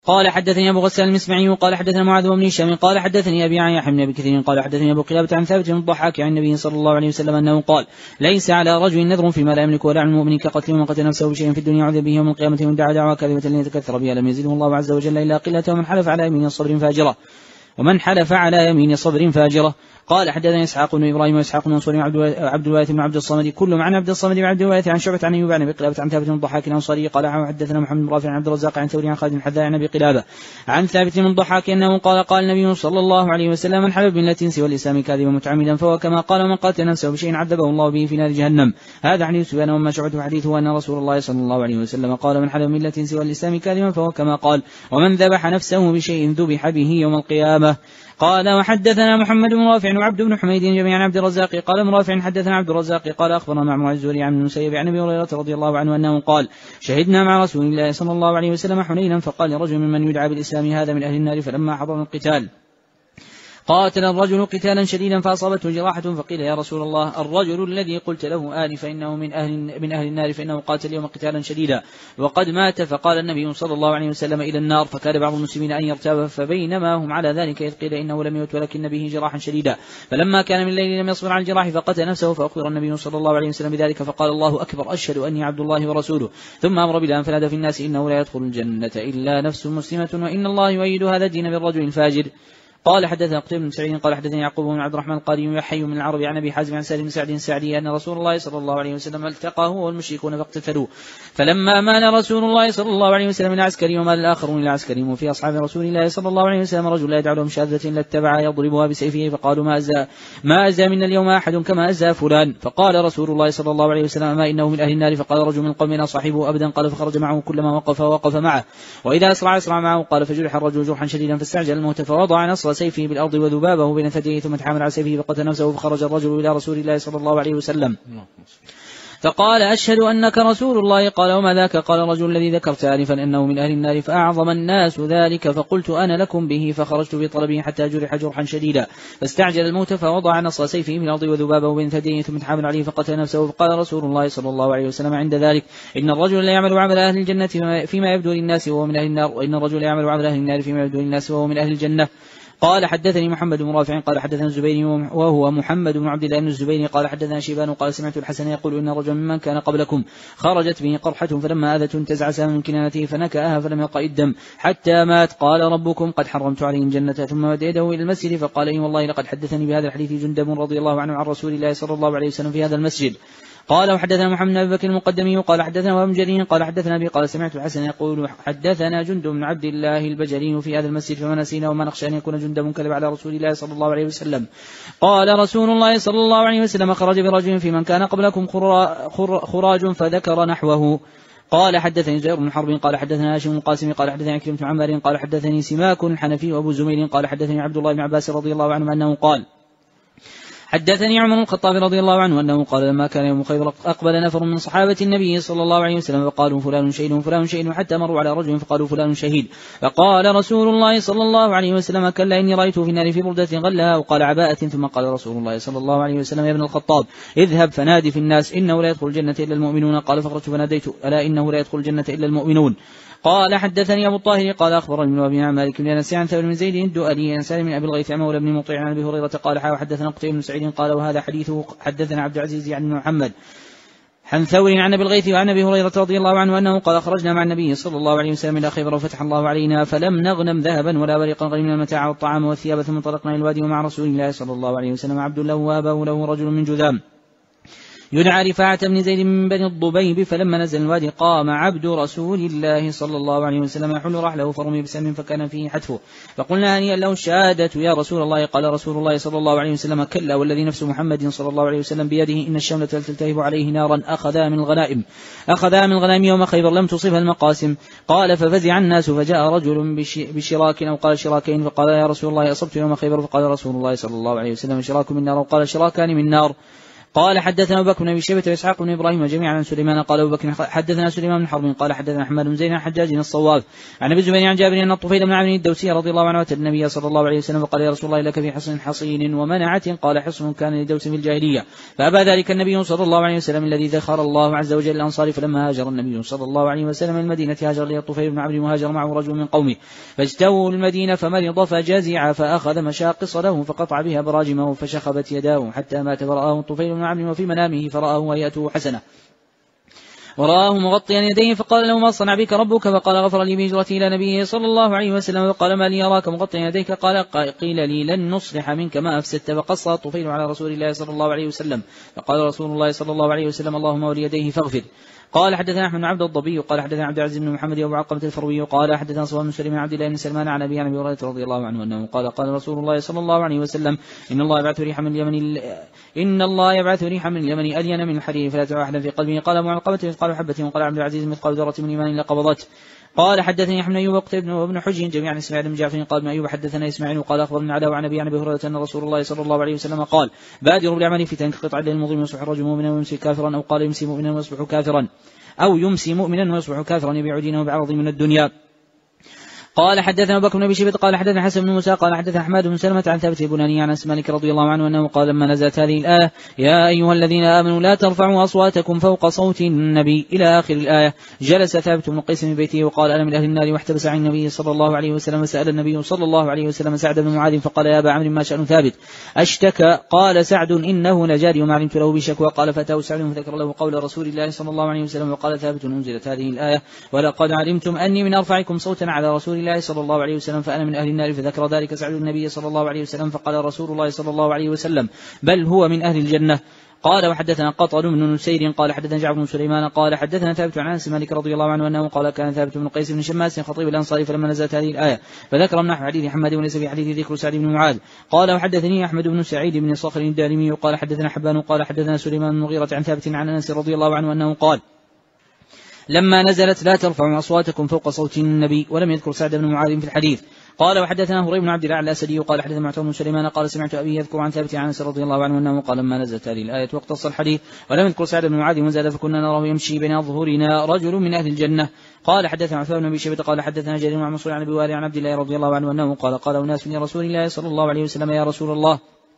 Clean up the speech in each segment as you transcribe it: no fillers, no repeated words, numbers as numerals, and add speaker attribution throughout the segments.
Speaker 1: قال حدثني أبو غسان المسمعي قال حدثنا معاذ بن هشام قال حدثني أبي عن يحيى بن أبي كثير قال حدثني أبو قلابة عن ثابت بن الضحاك عن النبي صلى الله عليه وسلم أنه قال ليس على رجل نذر فيما لا يملك ولا على المؤمن كقتل من قتل نفسه بشيء في الدنيا عذب به يوم القيامة من دعا دعوى كاذبة ليتكثر بها لم يزده الله عز وجل إلا قلة ومن حلف على يمين صبر فاجرة قال حدثنا إسحاق بن إبراهيم وإسحاق بن منصور وعبد الوارث بن عبد الصمد كل عن عبد الصمد بن عبد الوارث عن شعبة عن أيوب عن أبي قلابة عن ثابت بن الضحاك الأنصاري قال حدثنا محمد بن رافع عن عبد الرزاق عن ثوري عن خالد الحذاء عن أبي قلابة عن ثابت بن الضحاك أنه قال النبي صلى الله عليه وسلم من حلف بالله سوى الإسلام كاذبا متعمدا فهو كما قال من قاتل نفسه بشيء عذبه الله به في نار جهنم. هذا حديث سفيان وما شعبة حديثه أن رسول الله صلى الله عليه وسلم قال من حلف بالله سوى الإسلام كاذبا فهو كما قال ومن ذبح نفسه بشيء ذبح به يوم القيامة. قال وحدثنا محمد بن رافع وعبد بن حميد جميعا عن عبد الرزاق قال ابن رافع حدثنا عبد الرزاق قال أخبرنا معمر الزهري عن المسيب عن أبي هريرة رضي الله عنه أنه قال شهدنا مع رسول الله صلى الله عليه وسلم حنينا فقال لرجل ممن يدعى بالإسلام هذا من أهل النار فلما حضر القتال قاتل الرجل قتالا شديدا فأصابته جراحة فقيل يا رسول الله الرجل الذي قلت له آل فإنه من أهل النار فإنه قاتل يوم قتالا شديدا وقد مات فقال النبي صلى الله عليه وسلم إلى النار فكاد بعض المسلمين أن يرتاب فبينما هم على ذلك إذ قيل إنه لم يمت ولكن به جراحا شديدا فلما كان من الليل لم يصبر على الجراح فقتل نفسه فأخبر النبي صلى الله عليه وسلم بذلك فقال الله أكبر أشهد أني عبد الله ورسوله ثم أمر بلال فنادى في الناس إنه لا يدخل الجنة إلا نفس مسلمة وإن الله يؤيد هذا الدين بالرجل الفاجر. قال حدثنا قتيبة بن سعيد قال حدثني يعقوب بن عبد الرحمن القاري يحيى من العرب عن أبي حازم عن سالم بن سعد الساعدي أن رسول الله صلى الله عليه وسلم التقى هو والمشركون فاقتتلوا فلما مال رسول الله صلى الله عليه وسلم إلى عسكري ومال الآخرون إلى عسكري وفي أصحاب رسول الله صلى الله عليه وسلم رجل لا يدع لهم شهادة إلا اتبع يضربها بسيفه فقالوا ما أزى منا اليوم أحد كما أزى فلان فقال رسول الله صلى الله عليه وسلم ما إنه من أهل النار فقال رجل من قومنا صاحبه أبدا قال فخرج معه كلما وقف معه وإذا أسرع معه قال فجرح الرجل جرحا شديدا فاستعجل الموت فوضع نصر سيفه بالأرض وذبابه بين ثدييه ثم تحامل على سيفه فقتل نفسه فخرج الرجل إلى رسول الله صلى الله عليه وسلم فقال أشهد أنك رسول الله قال وما ذاك قال الرجل الذي ذكرت آنفا أنه من أهل النار فأعظم الناس ذلك فقلت أنا لكم به فخرجت في طلبه حتى جرح جرحا شديدا فاستعجل الموت فوضع نصر سيفه من الأرض وذبابه بين ثدييه ثم تحامل عليه فقتل نفسه فقال رسول الله صلى الله عليه وسلم عند ذلك إن الرجل لا يعمل عمل أهل الجنة فيما يبدو للناس وهو من أهل النار وإن الرجل لا يعمل عمل أهل النار فيما يبدو للناس وهو من أهل الجنة. قال حدثني محمد بن رافع قال حدثنا الزبيري وهو محمد بن عبد الله بن الزبيري قال حدثنا شيبان قال سمعت الحسن يقول إن رجلا ممن كان قبلكم خرجت به قرحة فلما آذته انتزع سهم من كنانته فنكأها فلم يقع الدم حتى مات قال ربكم قد حرمت عليه الجنة ثم مد يده إلى المسجد فقال إي والله لقد حدثني بهذا الحديث جندب رضي الله عنه عن رسول الله صلى الله عليه وسلم في هذا المسجد. قال وحدثنا محمد بن أبي بكر المقدمي قال حدثنا وابن جرير قال حدثنا أبي قال سمعت الحسن يقول حدثنا جند بن عبد الله البجلي في هذا المسجد فما نسينا وما نخشى أن يكون جند كذب على رسول الله صلى الله عليه وسلم. قال رسول الله صلى الله عليه وسلم خرج برجل في من كان قبلكم خراج فذكر نحوه. قال حدثني زهير بن حرب قال حدثنا هاشم بن القاسم قال حدثني عكرمة بن عمار قال حدثني سماك الحنفي وأبو زميل قال حدثني عبد الله بن عباس رضي الله عنه أنه قال حدثني عمر بن الخطاب رضي الله عنه أنه قال لما كان يوم خيبر أقبل نفر من صحابة النبي صلى الله عليه وسلم فقالوا فلان شهيد وفلان شهيد حتى مروا على رجل فقالوا فلان شهيد فقال رسول الله صلى الله عليه وسلم كلا إني رأيته في النار في بردة غلها وقال عباءة ثم قال رسول الله صلى الله عليه وسلم يا ابن الخطاب اذهب فنادي في الناس إنه لا يدخل الجنة إلا المؤمنون قال فخرجت فناديت ألا إنه لا يدخل الجنة إلا المؤمنون. قال حدثني أبو الطاهر قال أخبرني ابن أبي مالك بن أنس عن ثور بن زيد الدؤلي عن سالم بن أبي الغيث مولى بن مطيع عن أبي هريرة قال حدثنا قتيبة بن سعيد قال وهذا حديثه حدثنا عبد العزيز عن محمد عن ثور عن أبي الغيث وعن أبي هريرة رضي الله عنه أنه قال خرجنا مع النبي صلى الله عليه وسلم إلى خيبر وفتح الله علينا فلم نغنم ذهبا ولا ورقا غنمنا المتاع والطعام والثياب ثم انطلقنا إلى الوادي ومع رسول الله صلى الله عليه وسلم عبد له وأباه له رجل من جذام يدعى رفاعة بن زيد من بني الضبيب فلما نزل الوادي قام عبد رسول الله صلى الله عليه وسلم يحل رحله فرمي بسهم فكان فيه حتفه فقلنا هنيئا له الشهادة يا رسول الله قال رسول الله صلى الله عليه وسلم كلا والذي نفس محمد صلى الله عليه وسلم بيده إن الشملة تلتهب عليه نارا أخذها من الغنائم يوم خيبر لم تصبها المقاسم. قال ففزع الناس فجاء رجل بشراك أو قال شراكين فقال يا رسول الله أصبت يوم خيبر فقال رسول الله صلى الله عليه وسلم شراك من نار وقال شراكان من نار. قال حدثنا أبو بكر بن أبي شيبة وإسحاق بن إبراهيم جميعا عن سليمان قال أبو بكر حدثنا سليمان بن حرب قال حدثنا أحمد بن زيد عن حجاج الصواب عن أبي الزبير عن جابر أن الطفيل بن عمرو الدوسي رضي الله عنه أتى النبي صلى الله عليه وسلم وقال يا رسول الله لك في حصن حصين ومنعة قال حصن كان لدوس في الجاهلية فأبى ذلك النبي صلى الله عليه وسلم الذي ذخر الله عز وجل الأنصار فلما هاجر النبي صلى الله عليه وسلم من المدينة هاجر لي الطفيل بن عمرو وهاجر معه رجل من قومه فاجتووا المدينة فمرض فجزع فأخذ مشاقص له فقطع بها براجمه فشخبت يداه حتى مات فرآه الطفيل بن عمرو وفي منامه فرآه وهيئته حسنة ورآه مغطيا يديه فقال له ما صنع بك ربك فقال غفر لي بهجرتي إلى نبيه صلى الله عليه وسلم وقال ما لي أراك مغطيا يديك قال قيل لي لن نصلح منك ما أفسدت فقص الطفيل على رسول الله صلى الله عليه وسلم فقال رسول الله صلى الله عليه وسلم اللهم وليديه فاغفر. قال حدثنا أحمد بن عبد الضبي قال حدثنا عبد العزيز بن محمد أبو عقبة الفروي قال حدثنا صهيب بن سليمان عبد الله بن سلمان عن أبي هريرة رضي الله عنه أنه قال قال رسول الله صلى الله عليه وسلم إن الله يبعث ريحا من اليمن ألين من الحرير فلا تدع أحدا في قلبه قال أبو عقبة مثقال حبة وقال عبد العزيز مثقال ذرة من إيمان لقبضته. قال حدثني أحمد أيوب وقتيبة بن حجر جميعا إسماعيل بن جعفر قال ابن أيوب حدثنا إسماعيل وقال أخبرنا علاء عن أبي هريرة أن رسول الله صلى الله عليه وسلم قال بادروا بالأعمال فتن كقطع الليل المظلم يصبح الرجل مؤمنا ويمسي كافرا أو قال يمسي مؤمنا ويصبح كافرا أو يمسي مؤمنا ويصبح كافرا يبيع دينه بعرض من الدنيا. قال حدثنا أبو بكر بن أبي شيبة قال حدثنا حسن بن موسى قال حدثنا أحمد بن سلمة عن ثابت البناني عن أنس مالك رضي الله عنه أنه قال لما نزلت هذه الآية يا أيها الذين آمنوا لا ترفعوا أصواتكم فوق صوت النبي إلى آخر الآية جلس ثابت بن قيس من بيته وقال أنا من أهل النار واحتبس عن النبي صلى الله عليه وسلم وسأل النبي صلى الله عليه وسلم سعد بن معاذ فقال يا أبا عمرو ما شأن ثابت أشتكى قال سعد إنه نجاري وما علمت له بشكوى قال فأتاه سعد فذكر له قول رسول الله صلى الله عليه وسلم وقال ثابت أنزلت هذه الآية ولقد علمتم أني من أرفعكم صوتا على رسول الله صلى الله عليه وسلم فأنا من أهل النار فذكر ذلك سعد النبي صلى الله عليه وسلم فقال رسول الله صلى الله عليه وسلم بل هو من أهل الجنة. قال وحدثنا قطر بن نسير قال حدثنا جعفر بن سليمان قال حدثنا ثابت عن أنس مالك رضي الله عنه أنه قال كان ثابت بن قيس بن شماس خطيب الأنصار فلما نزلت هذه الآية فذكر من نحو حديث حماد وليس في حديث ذكر سعد بن معاذ. قال وحدثني أحمد بن سعيد بن صخر الدارمي قال حدثنا حبان قال حدثنا سليمان بن مغيرة عن ثابت عن أنس رضي الله عنه أنه قال لما نزلت لا ترفعوا أصواتكم فوق صوت النبي ولم يذكر سعد بن معاذ في الحديث. قال وحدثنا هريب بن عبد الله الأسدي قال حدثنا معتمر بن سليمان قال سمعت أبي يذكر عن ثابت عن أنس رضي الله عنه أنه قال لما نزلت هذه الآية واقتص الحديث ولم يذكر سعد بن معاذ وزاد فكنا نراه يمشي بين أظهرنا رجل من أهل الجنة. قال حدثنا عثمان بن أبي شيبة قال حدثنا جرير عن منصور عن أبي وائل عن عبد الله رضي الله عنه أنه قال أناس من رسول الله صلى الله عليه وسلم يا رسول الله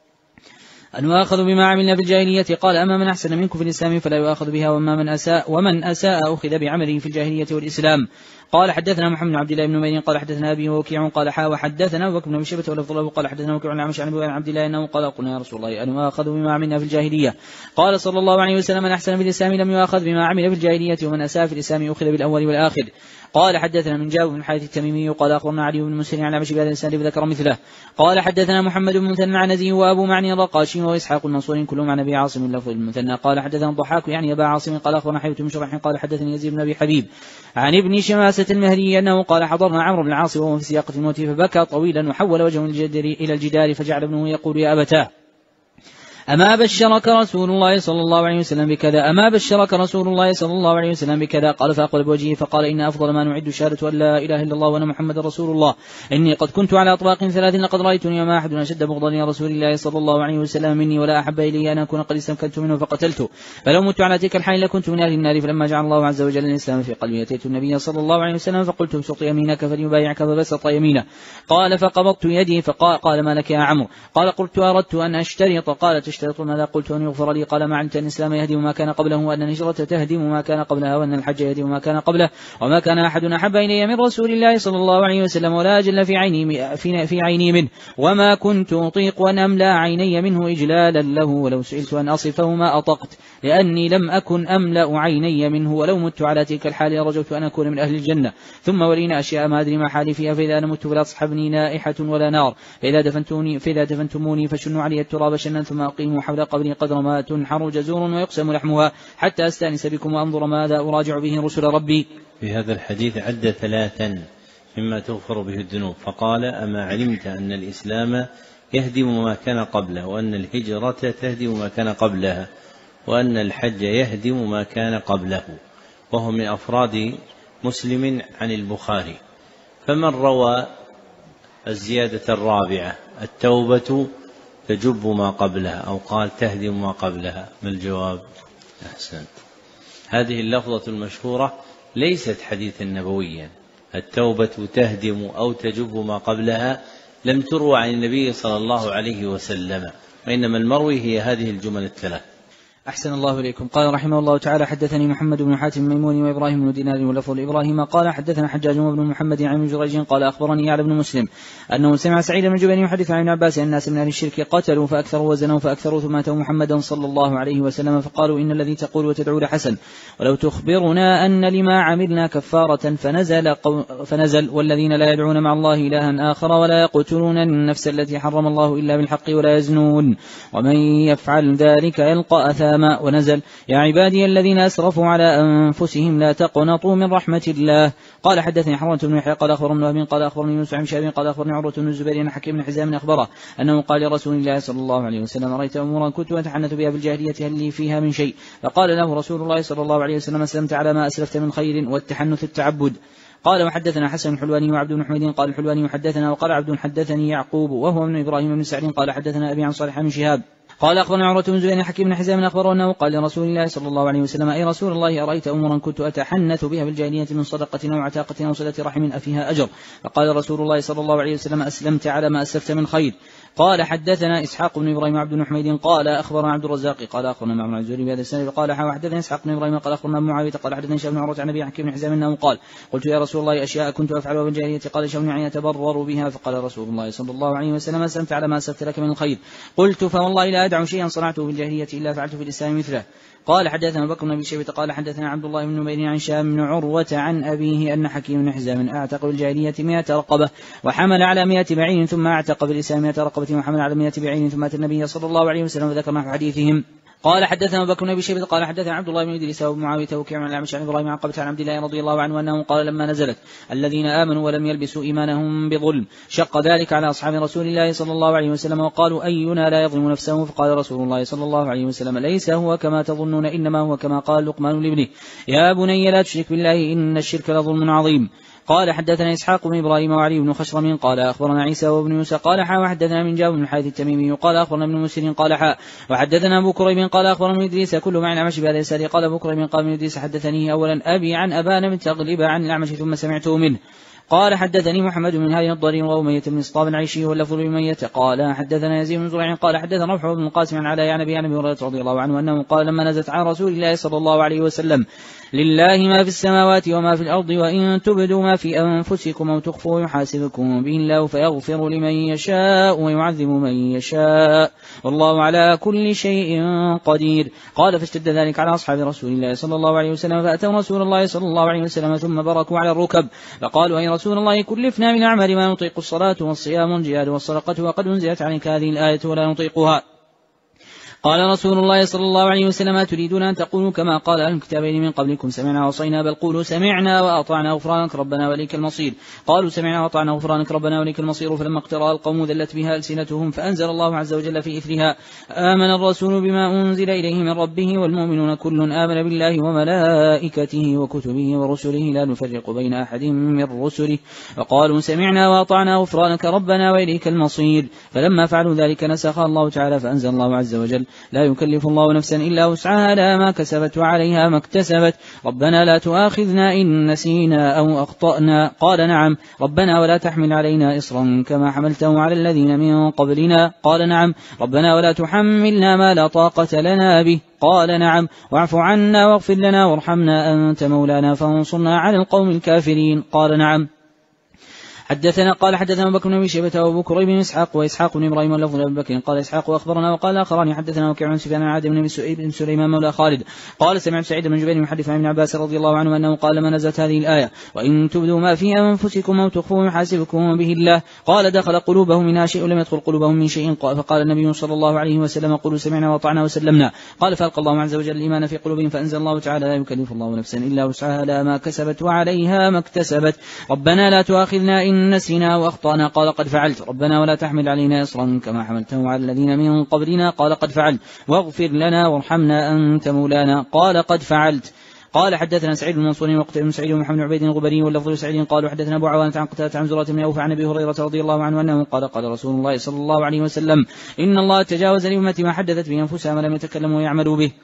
Speaker 1: أن يؤاخذ بما عملنا في الجاهلية قال أما من أحسن منكم في الإسلام فلا يؤاخذ بها ومن أساء أخذ بعمله في الجاهلية والإسلام. قال حدثنا محمد بن عبد الله بن نمير قال حدثنا أبي وكيع قال وحدثنا أبو بكر بن أبي شيبة ولفظ له قال حدثنا وكيع عن عمش عن أبي عبد الله أنه قال قلنا يا رسول الله أن يؤاخذ بما عملنا في الجاهلية قال صلى الله عليه وسلم من أحسن في الإسلام لم يؤاخذ بما عمل في الجاهلية ومن أساء في الإسلام أخذ بالأول والآخر. قال حدثنا من جابر بن حارث التميمي قال أخبرنا علي بن مسلم عن عمش بهذا الإسناد فذكر مثله. قال حدثنا محمد بن مثنى عن نزيه وأبو معني الرقاشي وإسحاق المنصوري كلهم عن أبي عاصم لفظ المثنى. قال حدثنا الضحاك يعني أبا عاصم قال أخبرنا حيوة بن شرح قال حدثني يزيد بن أبي حبيب عن ابن شماسة المهري أنه قال حضرنا عمرو بن العاص وهو في سياقة الموت فبكى طويلا وحول وجهه إلى الجدار فجعل ابنه يقول يا أبتاه أما بشرك رسول الله صلى الله عليه وسلم بكذا أما بشرك رسول الله صلى الله عليه وسلم بكذا قال فأقبل بوجهه فقال إن أفضل ما نعد شهادة أن لا إله إلا الله وأن محمد رسول الله إني قد كنت على أطباق ثلاث لقد رأيتني وما أحد أشد بغضا لرسول الله صلى الله عليه وسلم مني ولا أحب إلي أن أكون قد استمكنت منه فقتلته فلو مت على تلك الحال لكنت من أهل النار. فلما جعل الله عز وجل الإسلام في قلبي أتيت النبي صلى الله عليه وسلم فقلت ابسط يمينك فليبايعك فبسط يمينه قال فقبضت يدي فقال ما لك يا عمرو قال قلت أردت أن أشترط قال تشترط ماذا قلت أن يغفر لي قال ما علمت أن الإسلام يهدم ما كان قبله وأن الهجرة تهدم ما كان قبلها وأن الحج يهدم ما كان قبله وما كان أحد أحب إلي من رسول الله صلى الله عليه وسلم ولا أجل في عيني منه وما كنت أطيق أن أملأ عيني منه إجلالا له ولو سئلت أن أصفه ما أطقت لأني لم أكن أملأ عيني منه ولو مت على تلك الحال رجوت أن أكون من أهل الجنة. ثم ولينا أشياء ما أدري ما حالي فيها فإذا أنا مت فلا تصحبني نائحة ولا نار فإذا دفنتموني فشنوا علي التراب شنا ثم أقيموا حول قبري قدر ما تنحر جزور ويقسم لحمها حتى أستأنس بكم وأنظر ماذا أراجع به رسل ربي.
Speaker 2: في هذا الحديث عد ثلاثا مما تغفر به الذنوب فقال أما علمت أن الإسلام يهدم ما كان قبله وأن الهجرة تهدم ما كان قبلها وأن الحج يهدم ما كان قبله وهو من أفراد مسلم عن البخاري. فمن روى الزيادة الرابعة التوبة تجب ما قبلها أو قال تهدم ما قبلها؟ ما الجواب؟ أحسنت. هذه اللفظة المشهورة ليست حديثا نبويا، التوبة تهدم أو تجب ما قبلها لم تروى عن النبي صلى الله عليه وسلم، وإنما المروي هي هذه الجمل الثلاث.
Speaker 1: أحسن الله إليكم. قال رحمه الله تعالى: حدثني محمد بن حاتم الميموني وإبراهيم بن دينار ولفظ إبراهيم قال حدثنا حجاج بن محمد عن ابن جريج قال أخبرني يعلى بن مسلم أنه سمع سعيد بن جبير يحدث عن ابن عباس أن الناس من أهل الشرك قتلوا فأكثروا وزنوا فأكثروا ثم أتوا محمدا صلى الله عليه وسلم فقالوا: إن الذي تقول وتدعو لحسن، ولو تخبرنا أن لما عملنا كفارة. فنزل: والذين لا يدعون مع الله إلها آخر ولا يقتلون النفس التي حرم الله إلا بالحق ولا يزنون ومن يفعل ذلك يلقى أثاما. ونزل: يا عبادي الذين أسرفوا على أنفسهم لا تقنطوا من رحمة الله. قال حدثني حرمة بن يحيى قال أخبرنا وهب قال أخبرني يونس عن شهاب قال أخبرني عروة بن الزبير أن حكيم بن حزام أخبره أنه قال لرسول الله صلى الله عليه وسلم: رأيت أمورا كنت أتحنث بها بالجاهلية هل لي فيها من شيء؟ فقال له رسول الله صلى الله عليه وسلم: أسلمت على ما أسلفت من خير، والتحنث التعبد. قال وحدثنا حسن الحلواني وعبد بن حميد قال الحلواني حدثنا وقال عبد حدثني يعقوب وهو من إبراهيم بن سعد قال حدثنا أبي عن صالح بن شهاب قال أخبرنا عروة بن الزبير حكيم بن حزام أخبره أنه قال لرسول الله صلى الله عليه وسلم: أي رسول الله أرأيت أمورا كنت أتحنث بها بالجاهلية من صدقة أو عتاقة أو صلة رحم أفيها أجر؟ فقال رسول الله صلى الله عليه وسلم: أسلمت على ما أسلفت من خير. قال حدثنا إسحاق بن إبراهيم وعبد بن حميد قال أخبرنا عبد الرزاق قال أخبرنا معمر الزهري بهذا السند قال حدثنا إسحاق بن إبراهيم قال أخبرنا معاوية قال حدثنا هشام بن عروة عن أبي حكيم بن حزام أنه قال: قلت يا رسول الله أشياء كنت أفعلها بالجاهلية قال هشام يعني يتبرر بها. فقال رسول الله صلى الله عليه وسلم: أسلمت على ما أسلفت لك من الخير. قلت: فوالله لا أدع شيئا صنعته بالجاهلية إلا فعلت في الإسلام مثله. قال حدثنا بكر بن أبي شيبة قال حدثنا عبد الله بن نمير عن هشام بن عروة عن أبيه أن حكيم بن حزام أعتق بالجاهلية 100 رقبة وحمل على 100 بعير ثم أعتق بالإسلام 100 رقبة وحمل على 100 بعير ثم أتى النبي صلى الله عليه وسلم وذكر نحو حديثهم. قال حدثنا بكر بن أبي شيبة قال حدثنا عبد الله بن إدريس ومعاوية وكيع عن الأعمش عن إبراهيم عن قبة عن عبد الله رضي الله عنه أنه قال: لما نزلت الذين آمنوا ولم يلبسوا إيمانهم بظلم شق ذلك على أصحاب رسول الله صلى الله عليه وسلم وقالوا: أينا لا يظلم نفسه؟ فقال رسول الله صلى الله عليه وسلم: ليس هو كما تظنون، إنما هو كما قال لقمان لابنه: يا بني لا تشرك بالله إن الشرك لظلم عظيم. قال حدثنا إسحاق بن إبراهيم وعلي بن خشرم قال أخبرنا عيسى وابن موسى قال وحدثنا من جابر بن الحارث التميمي قال أخبرنا ابن مسلم قال وحدثنا أبو كريب قال أخبرنا من إدريس كل مع الأعمش بهذا الإسناد. قال أبو كريب قال من إدريس حدثني أولا أبي عن أبان بن تغلب عن الأعمش ثم سمعته منه. قال حدثني محمد بن هادي الضرير وأمية بن إسطاب العيشي واللفظ بأمية قال حدثنا يزيد بن زريع قال حدثنا روح بن القاسم عن علاء عن أبي هريرة رضي الله عنه أنه قال: لما نزلت عن رسول الله صلى الله عليه وسلم: لله ما في السماوات وما في الأرض وإن تبدوا ما في أنفسكم أو تخفوا يحاسبكم به الله فيغفر لمن يشاء ويعذب من يشاء والله على كل شيء قدير. قال فاشتد ذلك على أصحاب رسول الله صلى الله عليه وسلم فأتوا رسول الله صلى الله عليه وسلم ثم بركوا على الركب فقالوا: أي رسول الله كلفنا من أعمال ما نطيق الصلاة والصيام والجهاد والصدقة وقد أنزلت عنك هذه الآية ولا نطيقها. قال رسول الله صلى الله عليه وسلم: تريدون أن تقولوا كما قال أهل الكتابين من قبلكم سمعنا وعصينا؟ بل قولوا سمعنا وأطعنا غفرانك ربنا وإليك المصير. قالوا سمعنا وأطعنا غفرانك ربنا وإليك المصير. فلما اقترأ القوم ذلت بها ألسنتهم فأنزل الله عز وجل في إثرها: آمن الرسول بما أنزل إليه من ربه والمؤمنون كل آمن بالله وملائكته وكتبه ورسله لا نفرق بين أحد من رسله وقالوا سمعنا وأطعنا غفرانك ربنا وإليك المصير. فلما فعلوا ذلك نسخ الله تعالى فأنزل الله عز وجل: لا يكلف الله نفسا إلا وسعها لها ما كسبت وعليها ما اكتسبت ربنا لا تؤاخذنا إن نسينا أو أخطأنا. قال: نعم. ربنا ولا تحمل علينا إصرا كما حملته على الذين من قبلنا. قال: نعم. ربنا ولا تحملنا ما لا طاقة لنا به. قال: نعم. واعف عنا واغفر لنا وارحمنا أنت مولانا فانصرنا على القوم الكافرين. قال: نعم. قال حدثنا بكر بن شيبة وابو كريب بن اسحاق واسحاق بن ابراهيم واللفظ لابي بكر قال اسحاق واخبرنا وقال اخراني حدثنا وكيع عن سفيان عن عاد بن سليمان مولى خالد قال سمعت سعيد بن جبير يحدث عن ابن عباس رضي الله عنه انه قال: لما نزلت هذه الايه: وان تبدوا ما في انفسكم او تخفوه يحاسبكم به الله، قال: دخل قلوبهم منها شيء لم يدخل قلوبهم من شيء. فقال النبي صلى الله عليه وسلم: قولوا سمعنا واطعنا وسلمنا. قال: فألقى الله عز وجل الايمان في قلوبهم فانزل الله تعالى: لا يكلف الله نفسا الا وسعها لها ما كسبت وعليها ما اكتسبت ربنا لا تؤاخذنا ان نسينا وأخطأنا. قال: قد فعلت. ربنا ولا تحمل علينا إصرا كما حملته على الذين من قبلنا. قال: قد فعلت. واغفر لنا وارحمنا أنت مولانا. قال: قد فعلت. قال حدثنا سعيد بن منصور وقتيبة بن سعيد ومحمد بن عبيد الغبري واللفظ لسعيد قال حدثنا أبو عوانة عن قتادة عن زرارة بن أوفى عن أبي هريرة رضي الله عنه أنه قال قال رسول الله صلى الله عليه وسلم إن الله تجاوز لأمتي ما حدثت به أنفسها ما لم يتكلموا ويعملوا به.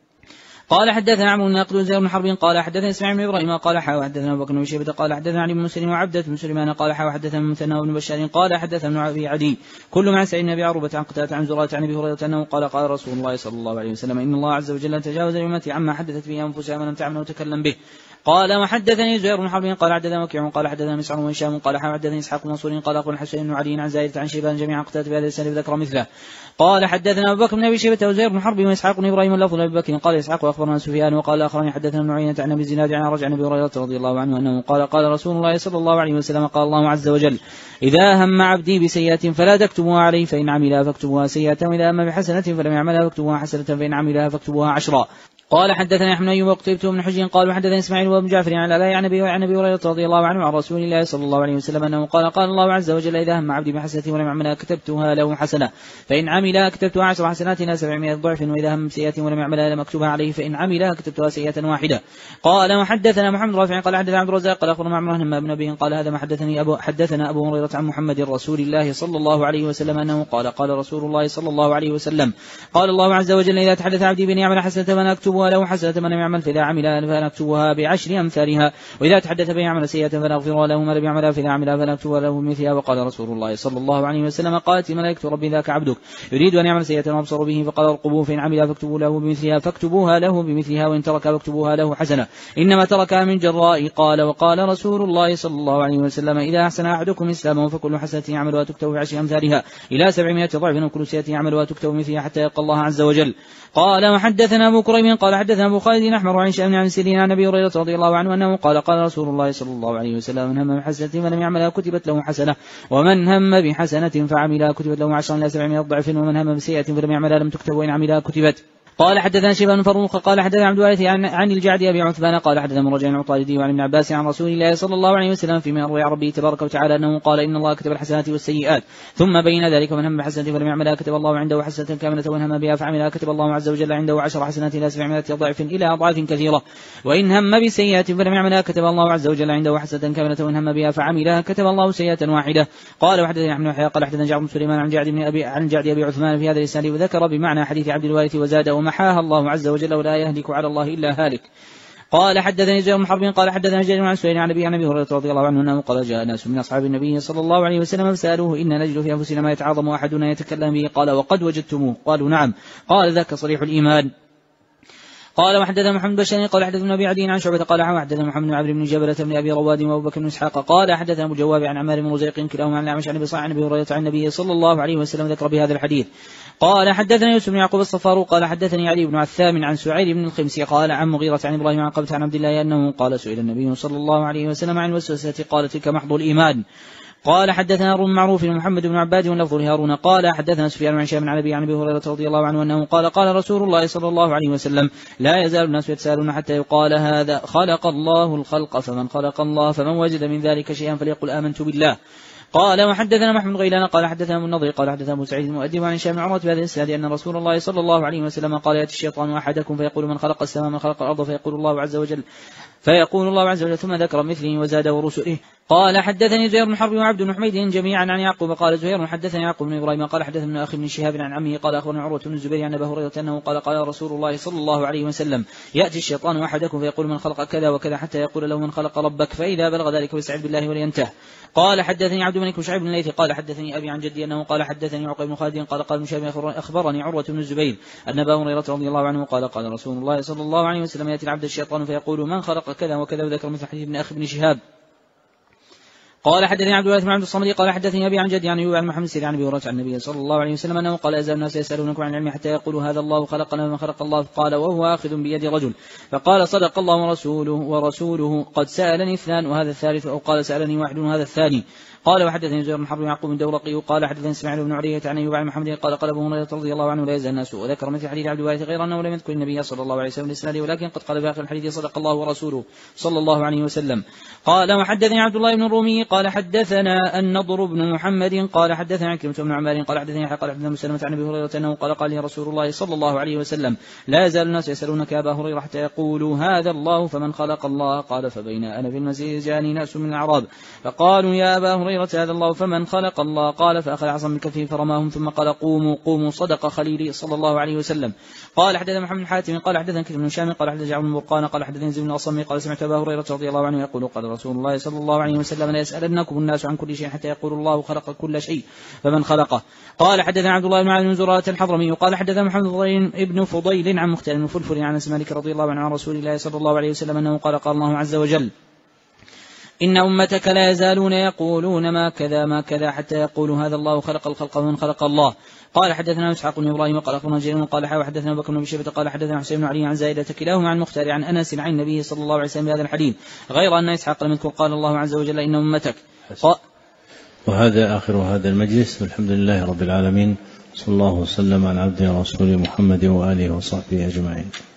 Speaker 1: قال حدثنا عمرو الناقد وزير بن حرب قال حدثنا اسماعيل بن ابراهيم قال حدثنا ابو بكر بن شيبة قال حدثنا علي بن مسلم وعبدة بن سليمان قال حدثنا مثنى بن بشار قال حدثنا ابي عدي كل مع سعيد بن ابي عروبة عن قتادة عن زرارة عن ابي هريرة انه قال قال رسول الله صلى الله عليه وسلم ان الله عز وجل تجاوز لأمتي عما حدثت به انفسها ما لم تعمل وتكلم به. قال وحدثني زهير بن حرب قال حدثنا وكيع قال حدثنا مسعر وهشام قال حدثني اسحاق بن منصور قال اخبرنا حسين بن علي عن زايدة عن شيبان جميعا قتادة بهذا الاسناد ذكر مثله. قال حدثنا ابو بكر بن ابي شيبة وزهير بن حرب واسحاق بن ابراهيم اللفظ لابي بكر قال اسحاق واخبرنا سفيان وقال اخرني حدثنا ابن عيينة عن ابي زناد عن رجع عن ابي هريرة رضي الله عنه انه قال قال رسول الله صلى الله عليه وسلم قال الله عز وجل اذا هم عبدي بسيئة فلا تكتبوها عليه فان عملها فاكتبوها سيئة واذا هم بحسنة فلم يعملها فاكتبوها حسنة فان عملها فاكتبوها 10. قال حدثنا احمد ايوب وقتيبة بن حجر قال وحدثنا اسماعيل وابن جعفر عن الآلاء عن ابي هريرة رضي الله عنه عن رسول الله صلى الله عليه وسلم انه قال قال الله عز وجل اذا هم عبدي بحسنة ولم يعملها كتبتها له حسنة فان عملها كتبتها 10 حسنات الى 700 ضعف واذا هم بسيئة ولم يعملها لم اكتبها عليه فان عملها كتبتها سيئة واحدة. قال وحدثنا محمد رافع قال حدثنا عبد الرزاق قال اخبرنا معمر بن نبي قال هذا ما حدثنا ابو هريرة عن محمد رسول الله صلى الله عليه وسلم انه قال قال رسول الله صلى الله عليه وسلم قال الله عز وجل اذا تحدث عبدي بان يعمل حسنة فانا اكتبها له حسنة من يعمل فإذا عملها فنكتبها ب10 أمثالها وإذا تحدث بأن يعمل سيئة فنغفر له ما لم يعملها فإذا عملها فنكتبها له بمثلها. وقال رسول الله صلى الله عليه وسلم قالت الملائكة ربي ذاك عبدك يريد أن يعمل سيئة وأبصر به فقال ارقبوه فإن عملها فاكتبوا له بمثلها فاكتبوها له بمثلها وإن ترك فاكتبوها له حسنة إنما تركها من جراء. قال وقال رسول الله صلى الله عليه وسلم إذا أحسن أحدكم إسلامه فكل حسنة يعملها تكتب ب10 أمثالها إلى 700 ضعف وكل سيئة يعملها تكتب مثلها حتى يلقى الله عز وجل. قال وحدثنا أبو كريم قال حدثنا أبو خالد أحمر عن شأن عن سيرين عن أبي هريرة رضي الله عنه أنه قال قال رسول الله صلى الله عليه وسلم من هم بحسنة فلم يعملها كتبت له حسنة ومن هم بحسنة فعملها كتبت له 10 إلى 700 ضعف ومن هم بسيئة فلم يعملها لم تكتب وإن عملها كتبت. قال حدثنا شيبان فروخ قال حدثنا عبد الوارث عن الجعد أبي عثمان قال حدثنا من رجع عطاردي وعن ابن عباس عن رسول الله صلى الله عليه وسلم فيما يروي عن ربه تبارك وتعالى أنه قال إن الله كتب الحسنات والسيئات ثم بين ذلك من هم بحسنة فلم يعملها كتب الله عنده حسنة كاملة وإن هم بها فعملها كتب الله عز وجل عنده 10 حسنات إلى 700 ضعف إلى أضعاف كثيرة وإن هم بسيئة فلم يعملها كتب الله عز وجل عنده حسنة كاملة وإن هم بها فعملها كتب الله سيئة واحدة. قال وحدثنا احمد بن قال حدثنا جعفر بن سليمان عن جعد أبي عثمان في هذا الإسناد وذكر بمعنى حديث عبد الوارث وزاد ومحاها الله عز وجل ولا يهلك على الله إلا هالك. قال حدثني زهير بن حرب قال حدثنا جرير عن سهيل عن أبي هريرة رضي الله عنه أنه قال جاء ناس من أصحاب النبي صلى الله عليه وسلم فسألوه إن نجد في أنفسنا ما يتعاظم أحدنا يتكلم به قال وقد وجدتموه قالوا نعم قال ذاك صريح الإيمان. قال وحدثنا محمد بن قال حدثنا ابي عدي عن شعبة قال حدثنا محمد بن عبد بن جبلة بن ابي رواد وابو بكر بن اسحاق قال حدثنا ابو جواب عن عمار بن رزيق كلاهما عن الاعمش عن ابي صالح عن ابي هريرة عن النبي صلى الله عليه وسلم ذكر بهذا الحديث. قال حدثنا يوسف بن يعقوب الصفار قال حدثني علي بن عثام عن سعيد بن الخمسي قال عن مغيرة عن ابراهيم عن قبة عن عبد الله انه قال سئل النبي صلى الله عليه وسلم عن الوسوسة قال تلك محض الايمان. قال حدثنا هارون معروف ومحمد بن عباد واللفظ لهارون قال حدثنا سفيان عن هشام عن ابي هريره رضي الله عنه انه قال قال رسول الله صلى الله عليه وسلم لا يزال الناس يتساءلون حتى يقال هذا خلق الله الخلق فمن خلق الله فمن وجد من ذلك شيئا فليقل آمنت بالله. قال وحدثنا محمد غيلان قال حدثنا ابو النضر قال حدثنا ابو سعيد المؤدب عن هشام بن عروة بهذا الاسناد ان رسول الله صلى الله عليه وسلم قال ياتي الشيطان احدكم فيقول من خلق السماء من خلق الارض فيقول الله عز وجل ثم ذكر مثله وزاد ورسله. قال حدثني زهير بن حرب وعبد بن حميد جميعا عن يعقوب قال زهير حدثني يعقوب بن ابراهيم قال حدثنا اخي بن شهاب عن عمه قال اخبرني عروة بن الزبير عن ابي هريرة انه قال قال رسول الله صلى الله عليه وسلم ياتي الشيطان احدكم فيقول من خلق كذا وكذا حتى يقول له من خلق ربك فاذا بلغ ذلك فاستعذ بالله ولينتهي. قال حدثني عبد الملك وشعيب بن الليث قال حدثني ابي عن جدي انه قال حدثني عقيل بن خالد قال قال مشابه اخبرني عروة بن الزبير ان ابا هريرة رضي الله عنه قال قال رسول الله صلى الله عليه وسلم ياتي العبد الشيطان فيقول من خلق كذا وكذا وذكر مثل حديث ابن اخي بن شهاب. قال حدثني عبد الوارث بن عبد الصمد قال حدثني ابي عن جدي عن ايوب عن محمد سير عن ابي هريرة عن النبي صلى الله عليه وسلم انه قال ازال الناس يسالونكم عن العلم حتى يقولوا هذا الله خلقنا ومن خلق الله قال وهو اخذ بيد رجل فقال صدق الله ورسوله قد سالني اثنان وهذا الثالث او قال سالني واحد وهذا الثاني. قال وحدثني زهير بن حرب يعقوب بن دورقي قال حدثني اسماعيل بن علية عن ايوب عن محمد قال قال ابو هريرة رضي الله عنه لا يزال الناس وذكر مثل حديث عبد الوارث غير انه لم يذكر النبي صلى الله عليه وسلم الاسناد ولكن قد قال باخر الحديث صدق الله ورسوله صلى الله عليه وسلم. قال وحدثني عبد الله بن الرومي قال قال حدثنا النضر بن محمد قال حدثنا عكرمة بن عمار قال حدثني يحيى قال حدثنا مسلمة عن ابي هريرة انه قال لي رسول الله صلى الله عليه وسلم لا يزال الناس يسألونك يا ابا هريرة حتى يقولوا هذا الله فمن خلق الله. قال فبين انا في المسجد جاءني ناس من الاعراب فقالوا يا ابا هريرة هذا الله فمن خلق الله. قال فاخذ عصا من كفه فرماهم ثم قال قوموا صدق خليلي صلى الله عليه وسلم. قال حدثنا محمد بن حاتم قال حدثنا كثير بن هشام قال حدثنا جعفر بن برقان قال حدثنا زيد بن الأصم قال سمعت ابا هريرة رضي الله عنه يقول قال رسول الله صلى الله عليه وسلم لا يسألنكم الناس عن كل شيء حتى يقول الله خلق كل شيء فمن خلقه. قال حدثنا عبد الله بن عبد بن زرارة الحضرمي قال حدثنا محمد بن فضيل عن مختار بن فلفل عن انس مالك رضي الله عنه عن رسول الله صلى الله عليه وسلم انه قال الله عز وجل إن أمتك لا يزالون يقولون ما كذا حتى يقولوا هذا الله خلق الخلق ومن خلق الله. قال حدثنا إسحاق بن إبراهيم قال أخبرنا جرير قال حدثنا أبو بكر بن شيبة قال حدثنا حسين بن علي عن زائدة كلاهما عن مختار عن أنس عن النبي صلى الله عليه وسلم بهذا الحديث غير أن إسحاق لم يذكر قال الله عز وجل إن أمتك.
Speaker 2: وهذا آخر هذا المجلس والحمد لله رب العالمين صلى الله وسلم على عبده ورسوله محمد وآله وصحبه أجمعين.